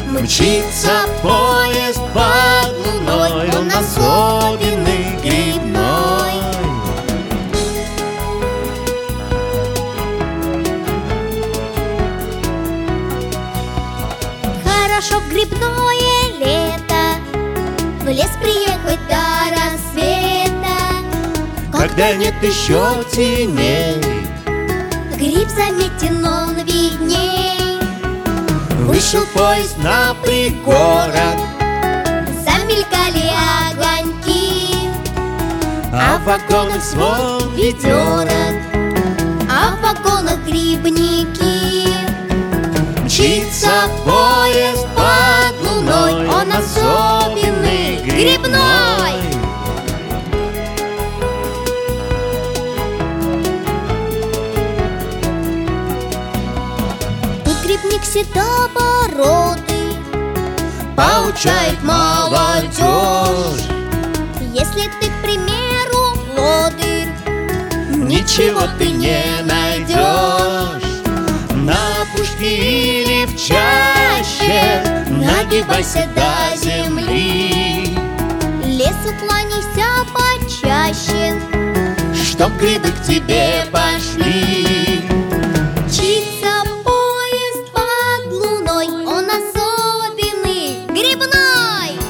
Мчится поезд под луной, он особенный, грибной. Хорошо в грибное лето в лес приехать до рассвета, Когда нет еще теней, гриб заметен, он видней. вышел поезд на пригорок, Замелькали огоньки, а в вагонах звон ведерок, а в вагонах грибники. Мчится поезд под луной, он особенный, грибной. Тут грибник седобородый Поучает молодежь. Если ты, к примеру, лодырь, Ничего ты не найдешь на опушке или в чаще. Нагибайся до земли, лесу кланяйся почаще, чтоб грибы к тебе пошли. мчится поезд под луной, он особенный, грибной.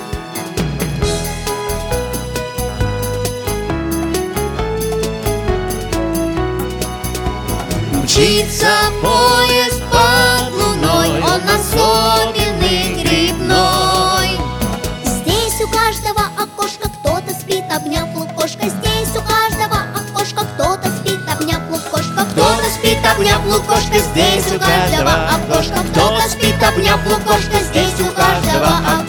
Мчится поезд под луной, он особенный, грибной. Здесь у каждого окошка кто-то спит, обняв лукошко. Здесь у каждого окошка кто-то спит, обняв лукошко. Кто-то спит, обняв лукошко, здесь у каждого окошка. Кто-то спит, обняв лукошко, здесь у каждого окошка.